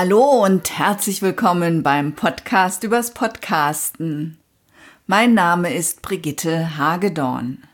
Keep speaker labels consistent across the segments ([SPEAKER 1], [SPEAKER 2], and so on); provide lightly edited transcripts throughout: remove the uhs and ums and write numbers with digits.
[SPEAKER 1] Hallo und herzlich willkommen beim Podcast übers Podcasten. Mein Name ist Brigitte Hagedorn.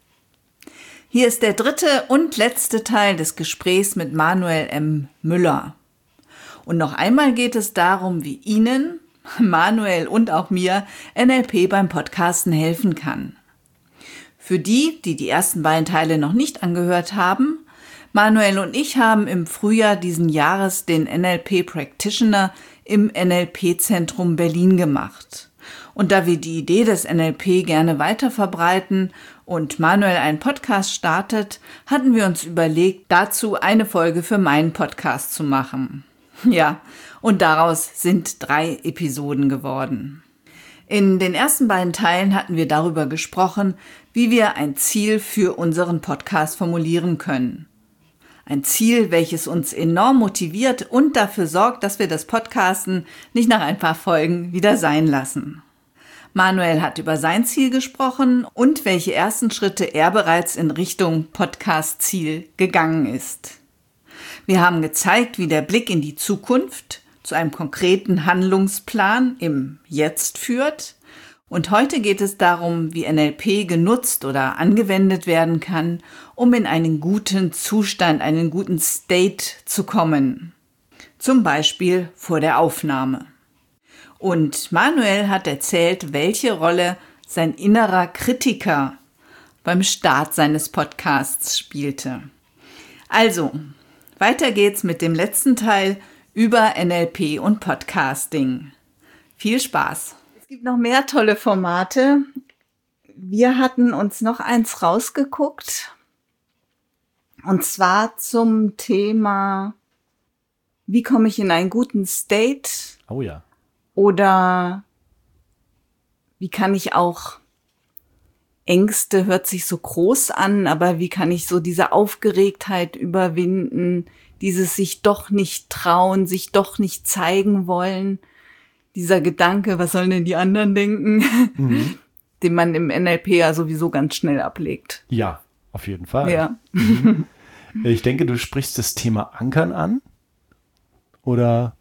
[SPEAKER 1] Hier ist der dritte und letzte Teil des Gesprächs mit Manuel M. Müller. Und noch einmal geht es darum, wie Ihnen, Manuel und auch mir, NLP beim Podcasten helfen kann. Für die ersten beiden Teile noch nicht angehört haben, Manuel und ich haben im Frühjahr diesen Jahres den NLP Practitioner im NLP-Zentrum Berlin gemacht. Und da wir die Idee des NLP gerne weiter verbreiten und Manuel einen Podcast startet, hatten wir uns überlegt, dazu eine Folge für meinen Podcast zu machen. Ja, und daraus sind 3 Episoden geworden. In den ersten beiden Teilen hatten wir darüber gesprochen, wie wir ein Ziel für unseren Podcast formulieren können. Ein Ziel, welches uns enorm motiviert und dafür sorgt, dass wir das Podcasten nicht nach ein paar Folgen wieder sein lassen. Manuel hat über sein Ziel gesprochen und welche ersten Schritte er bereits in Richtung Podcast-Ziel gegangen ist. Wir haben gezeigt, wie der Blick in die Zukunft zu einem konkreten Handlungsplan im Jetzt führt. Und heute geht es darum, wie NLP genutzt oder angewendet werden kann, um in einen guten Zustand, einen guten State zu kommen. Zum Beispiel vor der Aufnahme. Und Manuel hat erzählt, welche Rolle sein innerer Kritiker beim Start seines Podcasts spielte. Also, weiter geht's mit dem letzten Teil über NLP und Podcasting. Viel Spaß! Es gibt noch mehr tolle Formate. Wir hatten uns noch eins rausgeguckt. Und zwar zum Thema, wie komme ich in einen guten State?
[SPEAKER 2] Oh ja.
[SPEAKER 1] Oder wie kann ich auch Ängste, hört sich so groß an, aber wie kann ich so diese Aufgeregtheit überwinden, dieses sich doch nicht trauen, sich doch nicht zeigen wollen, dieser Gedanke, was sollen denn die anderen denken, den man im NLP ja sowieso ganz schnell ablegt.
[SPEAKER 2] Ja, auf jeden Fall.
[SPEAKER 1] Ja.
[SPEAKER 2] Ich denke, du sprichst das Thema Ankern an, oder?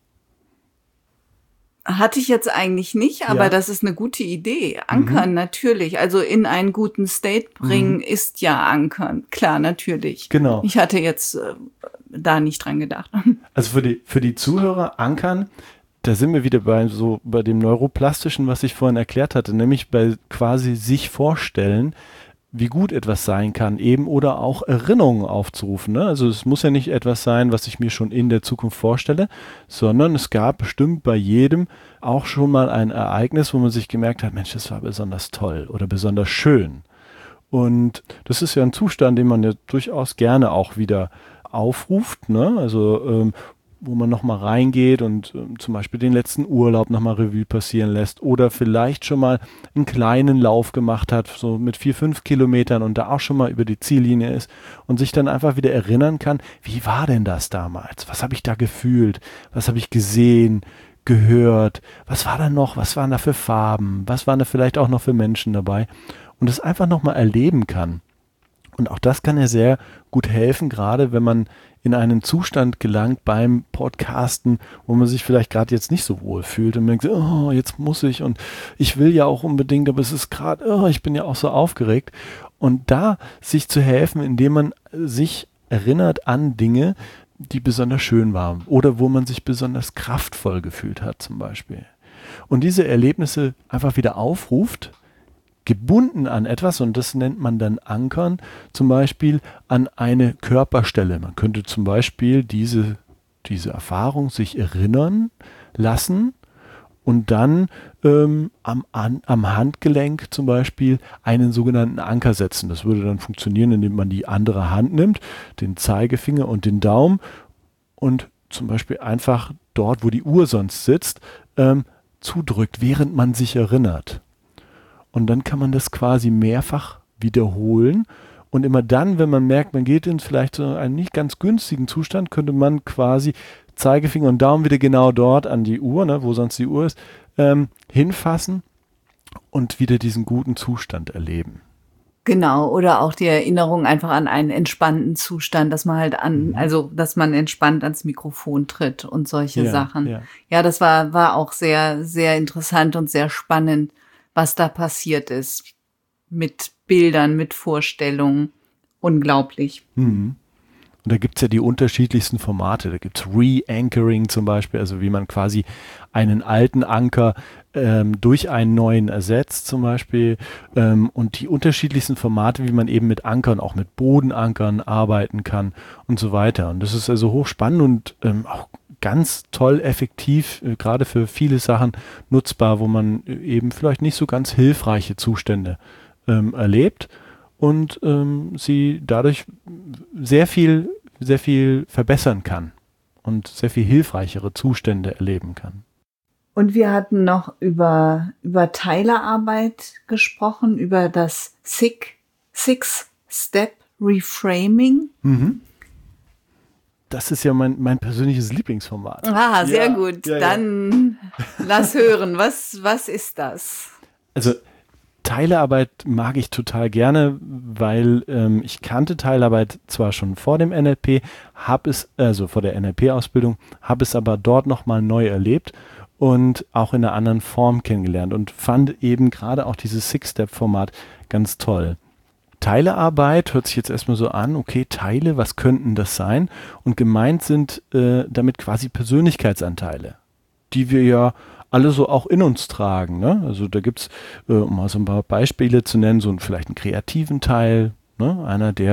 [SPEAKER 1] Hatte ich jetzt eigentlich nicht, aber
[SPEAKER 2] Ja.
[SPEAKER 1] das ist eine gute Idee. Ankern, natürlich. Also in einen guten State bringen ist ja Ankern. Klar, natürlich.
[SPEAKER 2] Genau.
[SPEAKER 1] Ich hatte jetzt da nicht dran gedacht.
[SPEAKER 2] Also für die Zuhörer, Ankern, da sind wir wieder bei dem Neuroplastischen, was ich vorhin erklärt hatte, nämlich bei quasi sich vorstellen, wie gut etwas sein kann, eben oder auch Erinnerungen aufzurufen. Ne? Also es muss ja nicht etwas sein, was ich mir schon in der Zukunft vorstelle, sondern es gab bestimmt bei jedem auch schon mal ein Ereignis, wo man sich gemerkt hat, Mensch, das war besonders toll oder besonders schön. Und das ist ja ein Zustand, den man ja durchaus gerne auch wieder aufruft, ne? Also wo man nochmal reingeht und zum Beispiel den letzten Urlaub nochmal Revue passieren lässt oder vielleicht schon mal einen kleinen Lauf gemacht hat, so mit 4-5 Kilometern und da auch schon mal über die Ziellinie ist und sich dann einfach wieder erinnern kann, wie war denn das damals? Was habe ich da gefühlt? Was habe ich gesehen, gehört? Was war da noch? Was waren da für Farben? Was waren da vielleicht auch noch für Menschen dabei? Und das einfach nochmal erleben kann. Und auch das kann ja sehr gut helfen, gerade wenn man in einen Zustand gelangt beim Podcasten, wo man sich vielleicht gerade jetzt nicht so wohl fühlt und denkt, oh, jetzt muss ich und ich will ja auch unbedingt, aber es ist gerade, oh, ich bin ja auch so aufgeregt. Und da sich zu helfen, indem man sich erinnert an Dinge, die besonders schön waren oder wo man sich besonders kraftvoll gefühlt hat zum Beispiel. Und diese Erlebnisse einfach wieder aufruft, gebunden an etwas, und das nennt man dann Ankern, zum Beispiel an eine Körperstelle. Man könnte zum Beispiel diese Erfahrung sich erinnern lassen und dann am Handgelenk zum Beispiel einen sogenannten Anker setzen. Das würde dann funktionieren, indem man die andere Hand nimmt, den Zeigefinger und den Daumen und zum Beispiel einfach dort, wo die Uhr sonst sitzt, zudrückt, während man sich erinnert. Und dann kann man das quasi mehrfach wiederholen. Und immer dann, wenn man merkt, man geht in vielleicht so einen nicht ganz günstigen Zustand, könnte man quasi Zeigefinger und Daumen wieder genau dort an die Uhr, ne, wo sonst die Uhr ist, hinfassen und wieder diesen guten Zustand erleben.
[SPEAKER 1] Genau, oder auch die Erinnerung einfach an einen entspannten Zustand, dass man halt dass man entspannt ans Mikrofon tritt und solche Sachen.
[SPEAKER 2] Ja.
[SPEAKER 1] Ja, das war auch sehr, sehr interessant und sehr spannend, was da passiert ist. Mit Bildern, mit Vorstellungen. Unglaublich.
[SPEAKER 2] Mhm. Und da gibt es ja die unterschiedlichsten Formate. Da gibt es Re-Anchoring zum Beispiel, also wie man quasi einen alten Anker durch einen neuen ersetzt zum Beispiel. Und die unterschiedlichsten Formate, wie man eben mit Ankern, auch mit Bodenankern arbeiten kann und so weiter. Und das ist also hochspannend und auch ganz toll effektiv, gerade für viele Sachen nutzbar, wo man eben vielleicht nicht so ganz hilfreiche Zustände erlebt. Und sie dadurch sehr viel verbessern kann und sehr viel hilfreichere Zustände erleben kann.
[SPEAKER 1] Und wir hatten noch über Teilerarbeit gesprochen, über das Six-Step Reframing.
[SPEAKER 2] Mhm. Das ist ja mein persönliches Lieblingsformat.
[SPEAKER 1] Ah, sehr gut.
[SPEAKER 2] Ja.
[SPEAKER 1] Dann lass hören. Was ist das?
[SPEAKER 2] Also Teilearbeit mag ich total gerne, weil ich kannte Teilarbeit zwar schon vor dem NLP, vor der NLP-Ausbildung, habe es aber dort nochmal neu erlebt und auch in einer anderen Form kennengelernt und fand eben gerade auch dieses Six-Step-Format ganz toll. Teilearbeit hört sich jetzt erstmal so an, okay, Teile, was könnten das sein? Und gemeint sind damit quasi Persönlichkeitsanteile, die wir ja alle so auch in uns tragen. Ne? Also da gibt es, um mal so ein paar Beispiele zu nennen, so vielleicht einen kreativen Teil, ne? Einer, der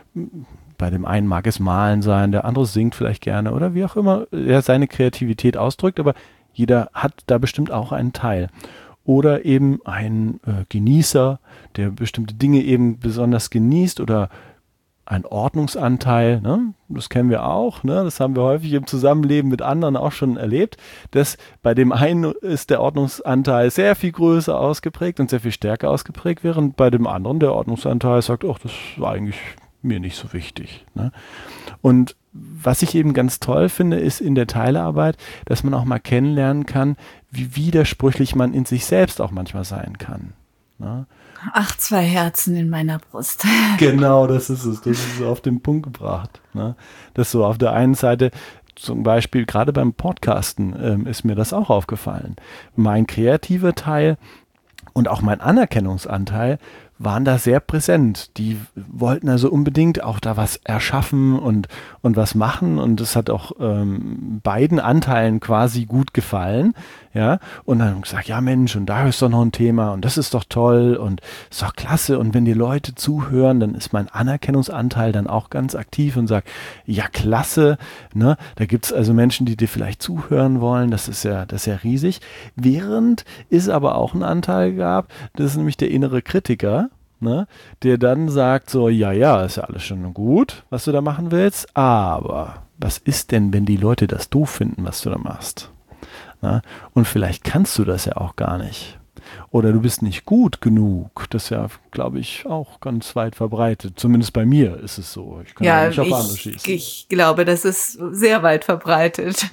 [SPEAKER 2] bei dem einen mag es malen sein, der andere singt vielleicht gerne oder wie auch immer er seine Kreativität ausdrückt, aber jeder hat da bestimmt auch einen Teil. Oder eben ein Genießer, der bestimmte Dinge eben besonders genießt oder ein Ordnungsanteil, ne? Das kennen wir auch, ne? Das haben wir häufig im Zusammenleben mit anderen auch schon erlebt, dass bei dem einen ist der Ordnungsanteil sehr viel größer ausgeprägt und sehr viel stärker ausgeprägt, während bei dem anderen der Ordnungsanteil sagt, ach, das ist eigentlich mir nicht so wichtig, ne? Und was ich eben ganz toll finde, ist in der Teilearbeit, dass man auch mal kennenlernen kann, wie widersprüchlich man in sich selbst auch manchmal sein kann, ne?
[SPEAKER 1] Ach, 2 Herzen in meiner Brust.
[SPEAKER 2] Genau, das ist es. Das ist auf den Punkt gebracht. Ne? Das so auf der einen Seite, zum Beispiel gerade beim Podcasten ist mir das auch aufgefallen. Mein kreativer Teil und auch mein Anerkennungsanteil waren da sehr präsent. Die wollten also unbedingt auch da was erschaffen und was machen und das hat auch beiden Anteilen quasi gut gefallen, ja, und dann gesagt, ja Mensch, und da ist doch noch ein Thema und das ist doch toll und ist doch klasse und wenn die Leute zuhören, dann ist mein Anerkennungsanteil dann auch ganz aktiv und sagt, ja klasse, ne, da gibt es also Menschen, die dir vielleicht zuhören wollen, das ist ja riesig, während es aber auch einen Anteil gab, das ist nämlich der innere Kritiker, ne, der dann sagt so, ja, ist ja alles schon gut, was du da machen willst, aber was ist denn, wenn die Leute das doof finden, was du da machst? Na, und vielleicht kannst du das ja auch gar nicht. Oder du bist nicht gut genug. Das ist ja, glaube ich, auch ganz weit verbreitet. Zumindest bei mir ist es so. Ich kann ja nicht auf andere schießen.
[SPEAKER 1] Ich glaube, das ist sehr weit verbreitet.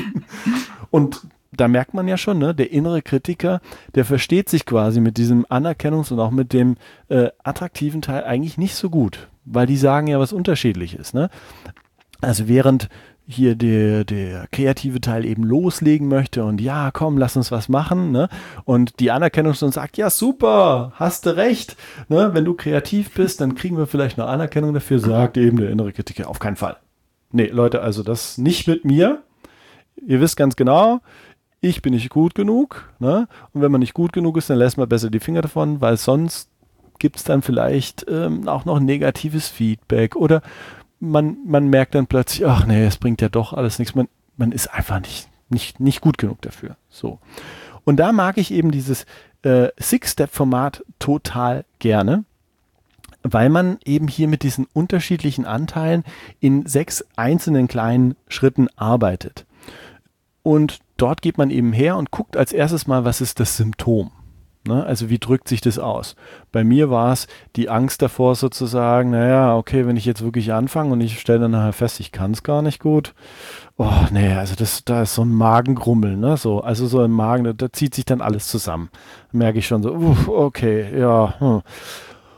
[SPEAKER 2] Und da merkt man ja schon, ne, der innere Kritiker, der versteht sich quasi mit diesem Anerkennungs- und auch mit dem attraktiven Teil eigentlich nicht so gut, weil die sagen ja was Unterschiedliches. Ne? Also während hier der kreative Teil eben loslegen möchte und ja, komm, lass uns was machen, ne? Und die Anerkennung schon sagt, ja, super, hast du recht, ne? Wenn du kreativ bist, dann kriegen wir vielleicht noch Anerkennung dafür, sagt eben der innere Kritiker, auf keinen Fall. Nee, Leute, also das nicht mit mir. Ihr wisst ganz genau, ich bin nicht gut genug, ne? Und wenn man nicht gut genug ist, dann lässt man besser die Finger davon, weil sonst gibt es dann vielleicht auch noch negatives Feedback oder man merkt dann plötzlich, ach nee, es bringt ja doch alles nichts. Man ist einfach nicht gut genug dafür. So. Und da mag ich eben dieses Six-Step-Format total gerne, weil man eben hier mit diesen unterschiedlichen Anteilen in 6 einzelnen kleinen Schritten arbeitet. Und dort geht man eben her und guckt als erstes mal, was ist das Symptom? Ne? Also wie drückt sich das aus? Bei mir war es die Angst davor sozusagen, naja, okay, wenn ich jetzt wirklich anfange und ich stelle dann nachher fest, ich kann es gar nicht gut. Oh, nee, also da ist so ein Magengrummeln, ne? So, also so im Magen, da zieht sich dann alles zusammen. Merke ich schon so, okay, ja.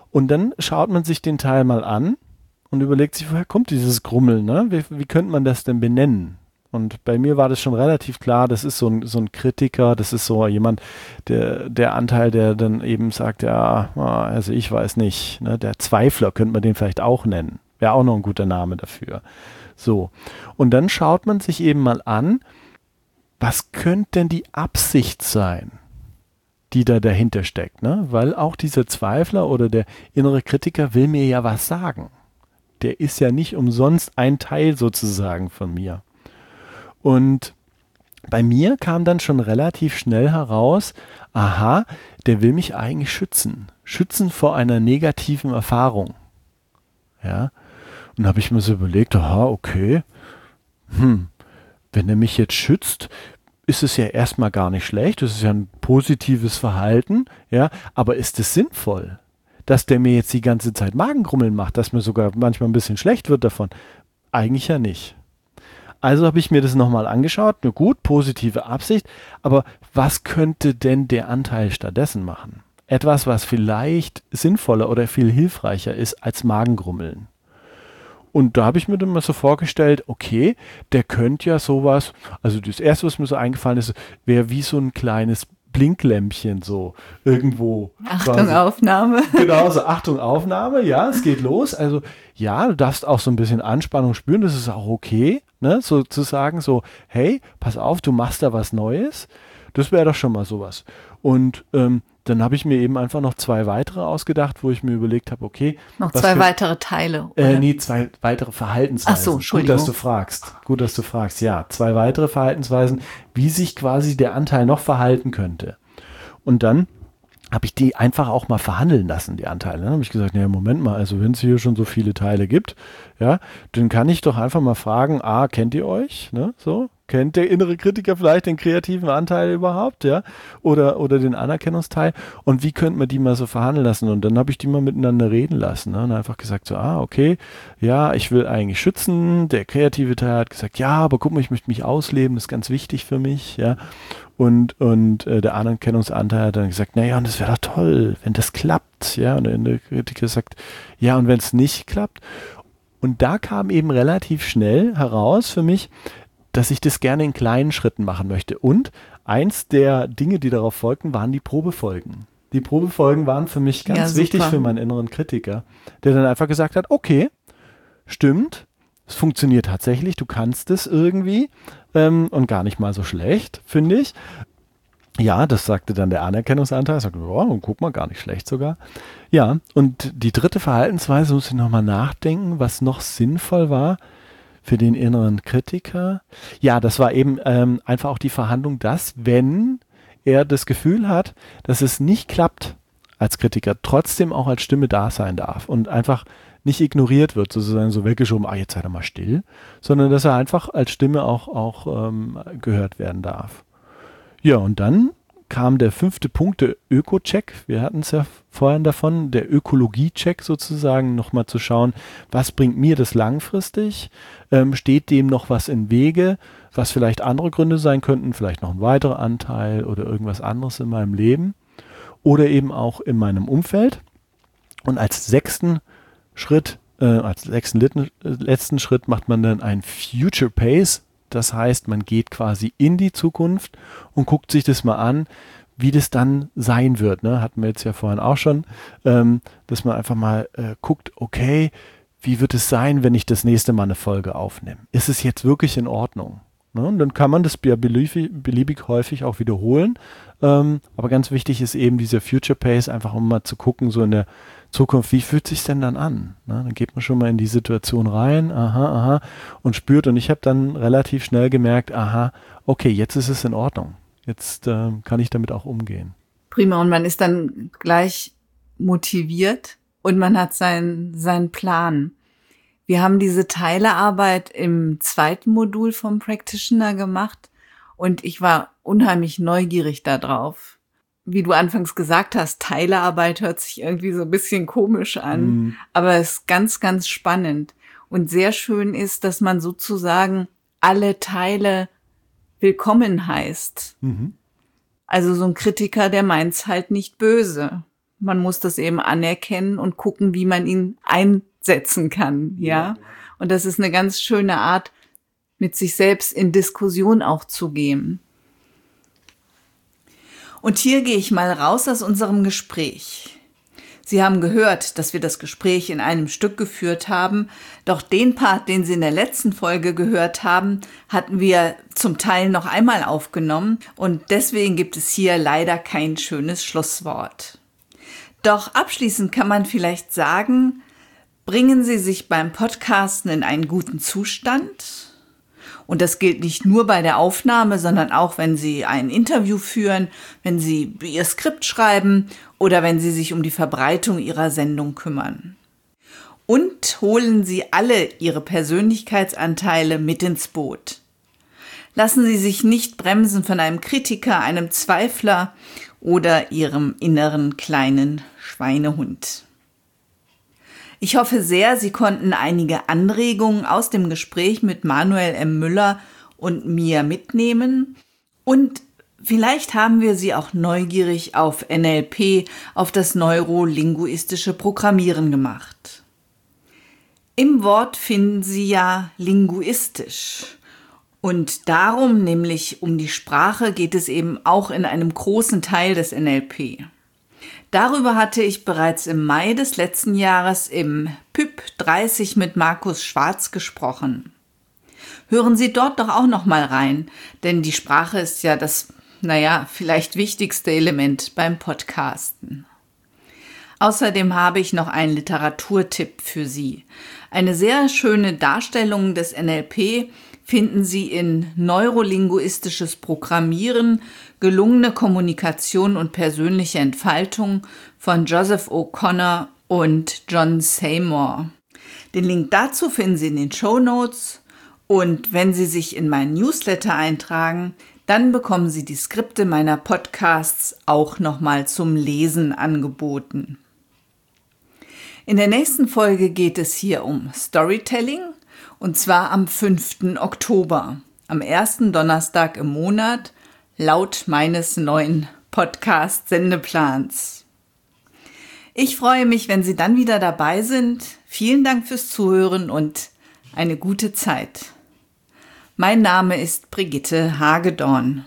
[SPEAKER 2] Und dann schaut man sich den Teil mal an und überlegt sich, woher kommt dieses Grummeln, ne? Wie könnte man das denn benennen? Und bei mir war das schon relativ klar, das ist so ein Kritiker, das ist so jemand, der Anteil, der dann eben sagt, ja, also ich weiß nicht, ne? Der Zweifler könnte man den vielleicht auch nennen. Wäre auch noch ein guter Name dafür. So. Und dann schaut man sich eben mal an, was könnte denn die Absicht sein, die da dahinter steckt, ne? Weil auch dieser Zweifler oder der innere Kritiker will mir ja was sagen. Der ist ja nicht umsonst ein Teil sozusagen von mir. Und bei mir kam dann schon relativ schnell heraus, aha, der will mich eigentlich schützen. Schützen vor einer negativen Erfahrung. Ja. Und habe ich mir so überlegt, aha, okay, wenn er mich jetzt schützt, ist es ja erstmal gar nicht schlecht, das ist ja ein positives Verhalten, ja, aber ist es sinnvoll, dass der mir jetzt die ganze Zeit Magengrummeln macht, dass mir sogar manchmal ein bisschen schlecht wird davon? Eigentlich ja nicht. Also habe ich mir das nochmal angeschaut, eine gut, positive Absicht, aber was könnte denn der Anteil stattdessen machen? Etwas, was vielleicht sinnvoller oder viel hilfreicher ist als Magengrummeln. Und da habe ich mir dann mal so vorgestellt, okay, der könnte ja sowas, also das Erste, was mir so eingefallen ist, wäre wie so ein kleines Blinklämpchen so irgendwo.
[SPEAKER 1] Achtung,
[SPEAKER 2] quasi.
[SPEAKER 1] Aufnahme.
[SPEAKER 2] Genau, so Achtung, Aufnahme, ja, es geht los. Also ja, du darfst auch so ein bisschen Anspannung spüren, das ist auch okay, ne, so zu sagen so, hey, pass auf, du machst da was Neues. Das wäre doch schon mal sowas. Und dann habe ich mir eben einfach noch 2 weitere ausgedacht, wo ich mir überlegt habe, okay.
[SPEAKER 1] Noch 2 weitere Teile.
[SPEAKER 2] Nee, 2 weitere Verhaltensweisen.
[SPEAKER 1] Ach so, Entschuldigung.
[SPEAKER 2] Gut, dass du fragst. Ja, 2 weitere Verhaltensweisen, wie sich quasi der Anteil noch verhalten könnte. Und dann habe ich die einfach auch mal verhandeln lassen, die Anteile. Dann habe ich gesagt, naja, Moment mal, also wenn es hier schon so viele Teile gibt, ja, dann kann ich doch einfach mal fragen, kennt ihr euch? Ne, so? Kennt der innere Kritiker vielleicht den kreativen Anteil überhaupt, ja? Oder den Anerkennungsteil? Und wie könnte man die mal so verhandeln lassen? Und dann habe ich die mal miteinander reden lassen, ne? Und einfach gesagt so, okay, ja, ich will eigentlich schützen. Der kreative Teil hat gesagt, ja, aber guck mal, ich möchte mich ausleben, das ist ganz wichtig für mich, ja. Und der Anerkennungsanteil hat dann gesagt, naja, und das wäre doch toll, wenn das klappt, ja. Und der innere Kritiker sagt, ja, und wenn es nicht klappt. Und da kam eben relativ schnell heraus für mich, dass ich das gerne in kleinen Schritten machen möchte. Und eins der Dinge, die darauf folgten, waren die Probefolgen. Die Probefolgen waren für mich ganz wichtig für meinen inneren Kritiker, der dann einfach gesagt hat, okay, stimmt, es funktioniert tatsächlich, du kannst es irgendwie und gar nicht mal so schlecht, finde ich. Ja, das sagte dann der Anerkennungsanteil, sagte, guck mal, gar nicht schlecht sogar. Ja, und die dritte Verhaltensweise, muss ich nochmal nachdenken, was noch sinnvoll war für den inneren Kritiker. Ja, das war eben einfach auch die Verhandlung, dass, wenn er das Gefühl hat, dass es nicht klappt als Kritiker, trotzdem auch als Stimme da sein darf und einfach nicht ignoriert wird, sozusagen so weggeschoben, jetzt sei doch mal still, sondern dass er einfach als Stimme auch gehört werden darf. Ja, und dann kam der 5. Punkt, der Öko-Check. Wir hatten es ja vorhin davon, der Ökologie-Check sozusagen, nochmal zu schauen, was bringt mir das langfristig? Steht dem noch was im Wege, was vielleicht andere Gründe sein könnten, vielleicht noch ein weiterer Anteil oder irgendwas anderes in meinem Leben oder eben auch in meinem Umfeld. Und als 6. Schritt, letzten Schritt macht man dann ein Future Pace. Das heißt, man geht quasi in die Zukunft und guckt sich das mal an, wie das dann sein wird. Ne? Hatten wir jetzt ja vorhin auch schon, dass man einfach mal guckt, okay, wie wird es sein, wenn ich das nächste Mal eine Folge aufnehme? Ist es jetzt wirklich in Ordnung? Ne? Und dann kann man das ja beliebig häufig auch wiederholen. Aber ganz wichtig ist eben dieser Future Pace, einfach um mal zu gucken, so in der Zukunft, wie fühlt sich denn dann an? Ne? Dann geht man schon mal in die Situation rein, und spürt. Und ich habe dann relativ schnell gemerkt, okay, jetzt ist es in Ordnung. Jetzt kann ich damit auch umgehen.
[SPEAKER 1] Prima, und man ist dann gleich motiviert und man hat seinen Plan. Wir haben diese Teilearbeit im 2. Modul vom Practitioner gemacht und ich war unheimlich neugierig darauf. Wie du anfangs gesagt hast, Teilearbeit hört sich irgendwie so ein bisschen komisch an, aber es ist ganz, ganz spannend. Und sehr schön ist, dass man sozusagen alle Teile willkommen heißt. Also so ein Kritiker, der meint's halt nicht böse. Man muss das eben anerkennen und gucken, wie man ihn einsetzen kann, ja. Und das ist eine ganz schöne Art, mit sich selbst in Diskussion auch zu gehen. Und hier gehe ich mal raus aus unserem Gespräch. Sie haben gehört, dass wir das Gespräch in einem Stück geführt haben, doch den Part, den Sie in der letzten Folge gehört haben, hatten wir zum Teil noch einmal aufgenommen und deswegen gibt es hier leider kein schönes Schlusswort. Doch abschließend kann man vielleicht sagen, bringen Sie sich beim Podcasten in einen guten Zustand. Und das gilt nicht nur bei der Aufnahme, sondern auch, wenn Sie ein Interview führen, wenn Sie Ihr Skript schreiben oder wenn Sie sich um die Verbreitung Ihrer Sendung kümmern. Und holen Sie alle Ihre Persönlichkeitsanteile mit ins Boot. Lassen Sie sich nicht bremsen von einem Kritiker, einem Zweifler oder Ihrem inneren kleinen Schweinehund. Ich hoffe sehr, Sie konnten einige Anregungen aus dem Gespräch mit Manuel M. Müller und mir mitnehmen und vielleicht haben wir Sie auch neugierig auf NLP, auf das neurolinguistische Programmieren gemacht. Im Wort finden Sie ja linguistisch und darum, nämlich um die Sprache, geht es eben auch in einem großen Teil des NLP. Darüber hatte ich bereits im Mai des letzten Jahres im PYP 30 mit Markus Schwarz gesprochen. Hören Sie dort doch auch noch mal rein, denn die Sprache ist ja das, vielleicht wichtigste Element beim Podcasten. Außerdem habe ich noch einen Literaturtipp für Sie. Eine sehr schöne Darstellung des NLP finden Sie in Neurolinguistisches Programmieren, gelungene Kommunikation und persönliche Entfaltung von Joseph O'Connor und John Seymour. Den Link dazu finden Sie in den Shownotes und wenn Sie sich in meinen Newsletter eintragen, dann bekommen Sie die Skripte meiner Podcasts auch nochmal zum Lesen angeboten. In der nächsten Folge geht es hier um Storytelling und zwar am 5. Oktober, am ersten Donnerstag im Monat, laut meines neuen Podcast-Sendeplans. Ich freue mich, wenn Sie dann wieder dabei sind. Vielen Dank fürs Zuhören und eine gute Zeit. Mein Name ist Brigitte Hagedorn.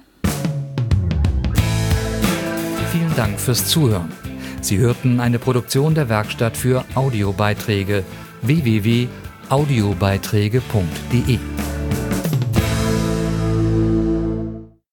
[SPEAKER 3] Vielen Dank fürs Zuhören. Sie hörten eine Produktion der Werkstatt für Audiobeiträge www.audiobeiträge.de